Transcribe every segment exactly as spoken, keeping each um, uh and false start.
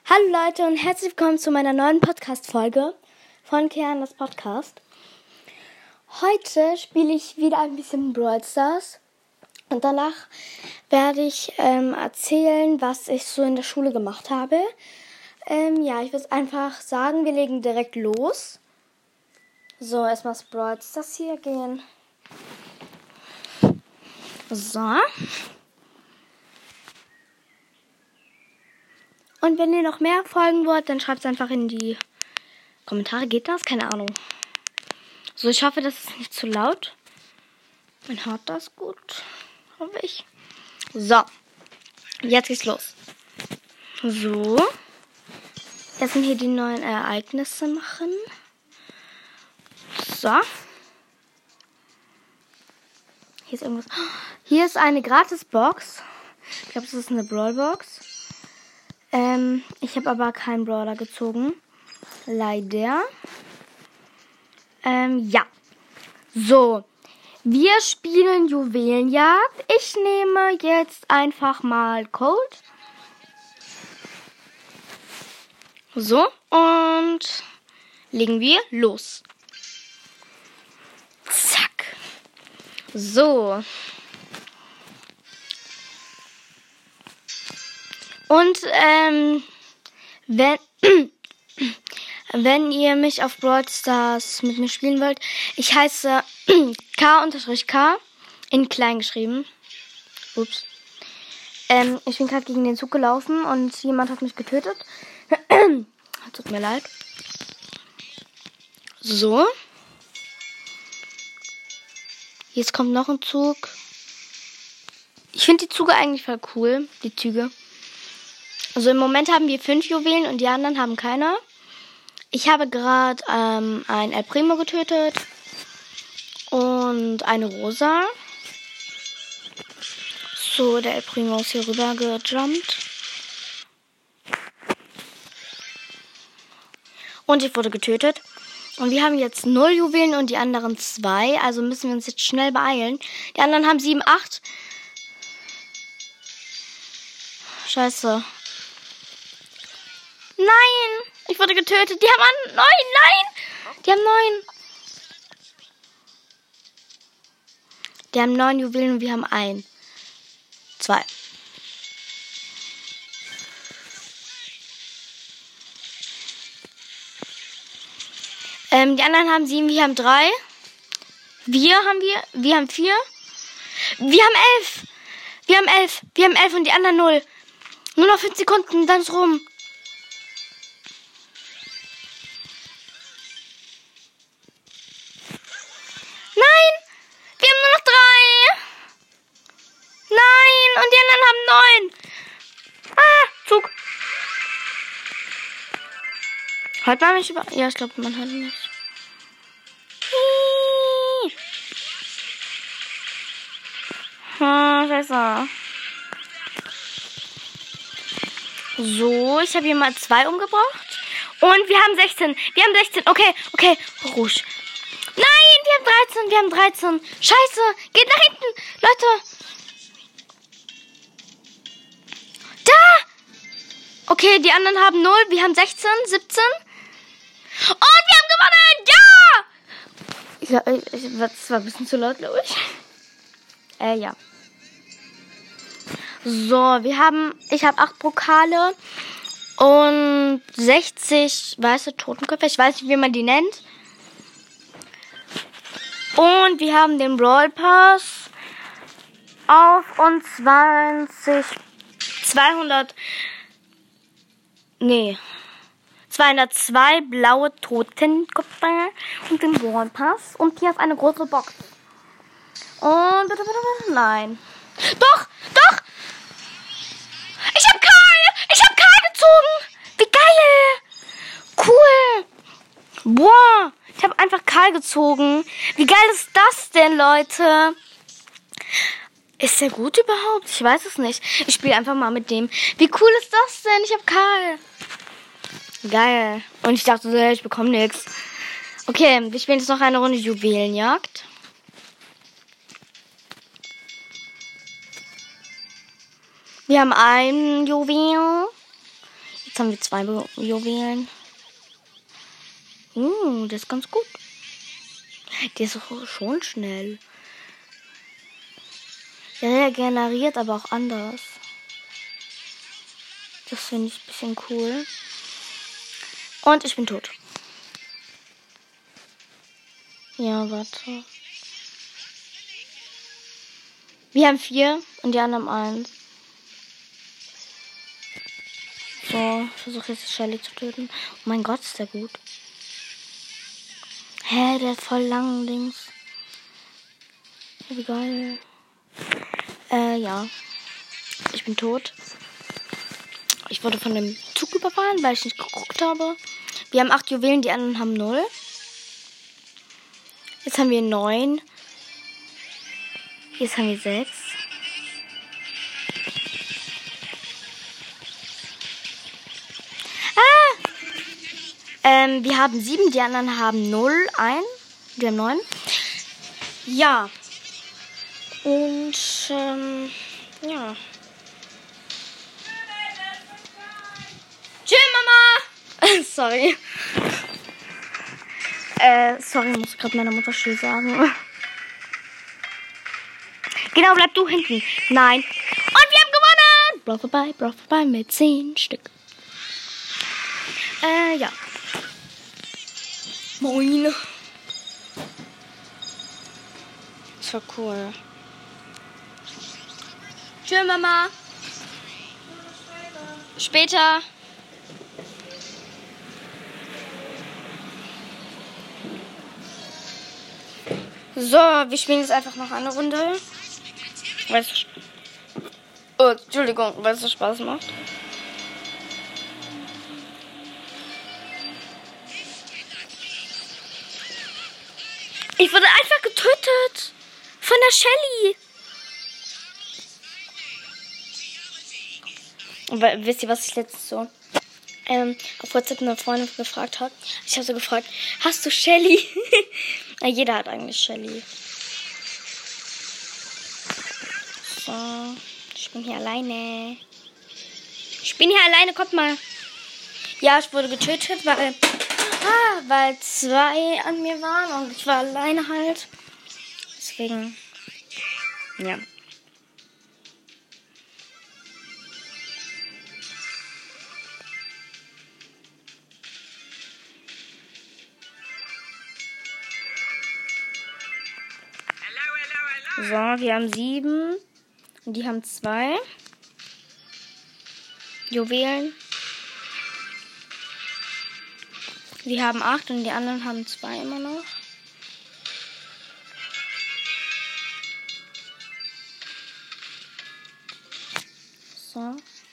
Hallo Leute und herzlich willkommen zu meiner neuen Podcast-Folge von Kianas Podcast. Heute spiele ich wieder ein bisschen Brawl Stars und danach werde ich ähm, erzählen, was ich so in der Schule gemacht habe. Ähm, ja, ich würde einfach sagen, wir legen direkt los. So, erstmal das Brawl Stars hier gehen. So. Und wenn ihr noch mehr folgen wollt, dann schreibt es einfach in die Kommentare. Geht das? Keine Ahnung. So, ich hoffe, das ist nicht zu laut. Man hört das gut. Hoffe ich. So. Jetzt geht's los. So. Jetzt sind hier die neuen Ereignisse machen. So. Hier ist irgendwas. Hier ist eine Gratis-Box. Ich glaube, das ist eine Brawl-Box. Ähm, ich habe aber keinen Brawler gezogen. Leider. Ähm, ja. So. Wir spielen Juwelenjagd. Ich nehme jetzt einfach mal Cold. So. Und legen wir los. Zack. So. Und ähm, wenn, wenn ihr mich auf Brawl Stars mit mir spielen wollt, ich heiße K-K in klein geschrieben. Ups. Ähm, ich bin gerade gegen den Zug gelaufen und jemand hat mich getötet. Tut mir leid. So. Jetzt kommt noch ein Zug. Ich finde die Züge eigentlich voll cool. Die Züge. Also im Moment haben wir fünf Juwelen und die anderen haben keine. Ich habe gerade ähm, ein El Primo getötet und eine Rosa. So, der El Primo ist hier rüber gejumpt. Und ich wurde getötet. Und wir haben jetzt null Juwelen und die anderen zwei. Also müssen wir uns jetzt schnell beeilen. Die anderen haben sieben, acht. Scheiße. Nein! Ich wurde getötet. Die haben neun. Nein! Die haben neun. Die haben neun Juwelen und wir haben ein. Zwei. Ähm, die anderen haben sieben, wir haben drei. Wir haben wir, wir haben vier. Wir haben elf. Wir haben elf. Wir haben elf und die anderen null. Nur noch fünf Sekunden, dann ist rum. Nein! Wir haben nur noch drei! Nein! Und die anderen haben neun! Ah! Zug! Hört man mich über... Ja, ich glaube, man hört mich. Ah, scheiße. So, ich habe hier mal zwei umgebracht. Und wir haben sechzehn. Wir haben sechzehn. Okay, okay. Rouge. Nein, wir haben dreizehn. Wir haben dreizehn. Scheiße. Geht nach hinten. Leute. Da. Okay, die anderen haben null. Wir haben sechzehn, siebzehn. Und wir haben gewonnen. Ja. Ich, ich, das war ein bisschen zu laut, glaube ich. Äh, ja. So, wir haben, ich habe acht Pokale und sechzig weiße Totenköpfe. Ich weiß nicht, wie man die nennt. Und wir haben den Brawl Pass auf und zwanzig, zweihundert, nee, zweihundertzwei blaue Totenköpfe und den Brawl Pass und hier auf eine große Box. Und bitte, bitte, bitte, nein. Doch, doch! Ich hab Karl! Ich hab Karl gezogen! Wie geil! Cool! Boah! Ich habe einfach Karl gezogen. Wie geil ist das denn, Leute? Ist der gut überhaupt? Ich weiß es nicht. Ich spiele einfach mal mit dem. Wie cool ist das denn? Ich habe Karl. Geil. Und ich dachte, ich bekomme nichts. Okay, wir spielen jetzt noch eine Runde Juwelenjagd. Wir haben ein Juwel. Jetzt haben wir zwei Juwelen. Uh, das ist ganz gut. Der ist auch schon schnell. Der regeneriert aber auch anders. Das finde ich ein bisschen cool. Und ich bin tot. Ja, warte. Wir haben vier und die anderen eins. So, ich versuche jetzt Shelly zu töten. Oh mein Gott, ist der gut. Hä, der hat voll lang links. Wie geil. Äh, ja. Ich bin tot. Ich wurde von dem Zug überfahren, weil ich nicht geguckt habe. Wir haben acht Juwelen, die anderen haben null. Jetzt haben wir neun. Jetzt haben wir sechs. Ah! Ähm, wir haben sieben, die anderen haben null, ein. Wir haben neun. Ja. Und, ähm, ja. Tschüss, Mama! Sorry. Äh, sorry, muss gerade meiner Mutter Tschüss sagen. Genau, bleib du hinten. Nein. Und wir haben gewonnen! Brawl vorbei, Brawl vorbei mit zehn Stück. Äh, ja. Moin. Das war cool. Tschüss, Mama. Später. So, wir spielen jetzt einfach noch eine Runde. Weil es, oh, Entschuldigung, weil es so Spaß macht. Ich wurde einfach getötet. Von der Shelly. Und wisst ihr, was ich letztens so ähm, auf WhatsApp eine Freundin gefragt hat? Ich habe so gefragt, hast du Shelly? Ja, jeder hat eigentlich Shelly. So, ich bin hier alleine. Ich bin hier alleine, kommt mal. Ja, ich wurde getötet, weil, ah, weil zwei an mir waren und ich war alleine halt. Deswegen, ja. So, wir haben sieben. Und die haben zwei Juwelen. Wir haben acht und die anderen haben zwei immer noch. So.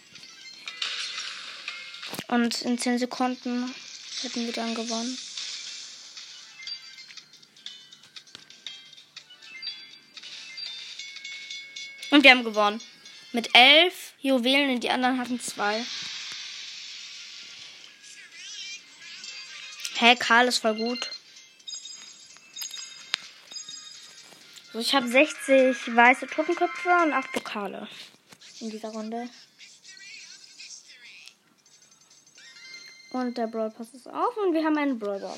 Und in zehn Sekunden hätten wir dann gewonnen. Und wir haben gewonnen. Mit elf Juwelen und die anderen hatten zwei. Hä, hey, Karl ist voll gut. So, ich habe sechzig weiße Totenköpfe und acht Pokale in dieser Runde. Und der Brawl Pass ist auf und wir haben eine Brawl Box.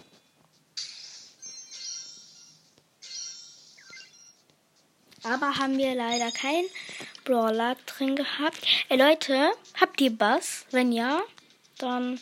Aber haben wir leider keinen Brawler drin gehabt. Ey Leute, habt ihr Bass? Wenn ja, dann...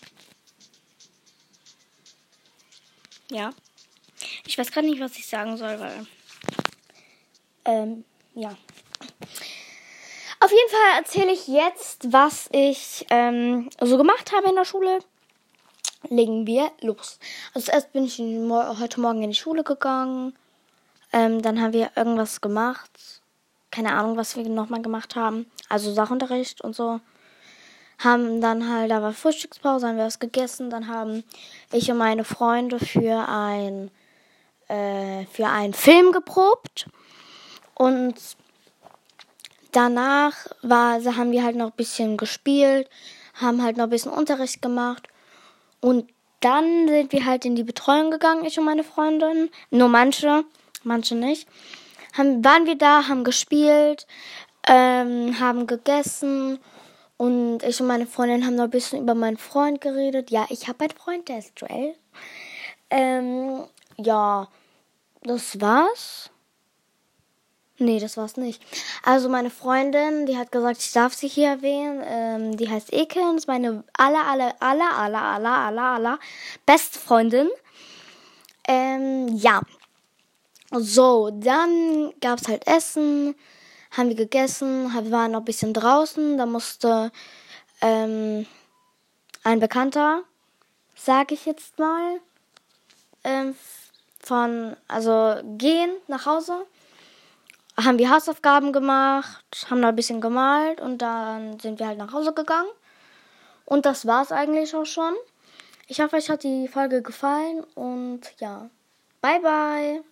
Ja. Ich weiß gerade nicht, was ich sagen soll, weil... Ähm, ja. Auf jeden Fall erzähle ich jetzt, was ich ähm, so gemacht habe in der Schule. Legen wir los. Also erst bin ich heute Morgen in die Schule gegangen. Ähm, dann haben wir irgendwas gemacht. Keine Ahnung, was wir nochmal gemacht haben. Also Sachunterricht und so. Haben dann halt, da war Frühstückspause, haben wir was gegessen. Dann haben ich und meine Freunde für ein äh, für einen Film geprobt. Und danach war, haben wir halt noch ein bisschen gespielt. Haben halt noch ein bisschen Unterricht gemacht. Und dann sind wir halt in die Betreuung gegangen, ich und meine Freundin. Nur manche. Manche nicht. Haben, waren wir da, haben gespielt, ähm, haben gegessen Und ich und meine Freundin haben noch ein bisschen über meinen Freund geredet. Ja, ich habe einen Freund, der ist Joel. Ähm, ja, das war's. Nee, das war's nicht. Also meine Freundin, die hat gesagt, ich darf sie hier erwähnen. Ähm, die heißt Eken, ist meine aller, aller, aller, aller, aller, aller, aller beste Freundin. Ähm, ja. So, dann gab's halt Essen, haben wir gegessen, wir waren noch ein bisschen draußen, da musste ähm, ein Bekannter, sag ich jetzt mal, ähm, von, also gehen nach Hause, haben wir Hausaufgaben gemacht, haben noch ein bisschen gemalt und dann sind wir halt nach Hause gegangen. Und das war's eigentlich auch schon. Ich hoffe, euch hat die Folge gefallen und ja, bye bye.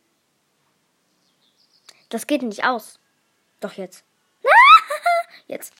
Das geht nicht aus. Doch jetzt. Jetzt.